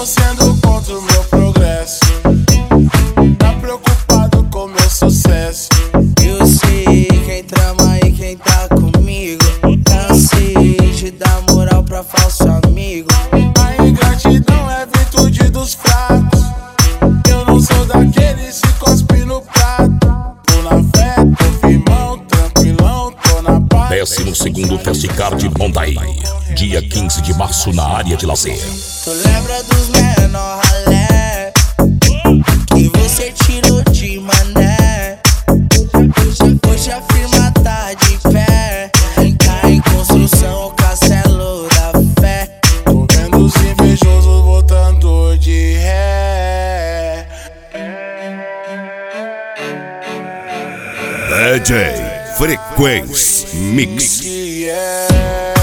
Mesmo sendo contra o meu progresso, tá preocupado com meu sucesso. Eu sei quem trama e quem tá comigo. Cansei de dar moral pra falso amigo. A ingratidão é virtude dos fracos. Eu não sou daqueles que cospe no prato. Tô na fé, tô firmão, tranquilão, tô na paz. 12º Festcard Montaí, dia 15 de março na área de lazer. Tu lembra dos menor ralé que você tirou de mané? Hoje a firma tá de pé. Tá em construção o castelo da fé. Tô vendo os invejosos voltando de ré. DJ Frequência Mix. Que é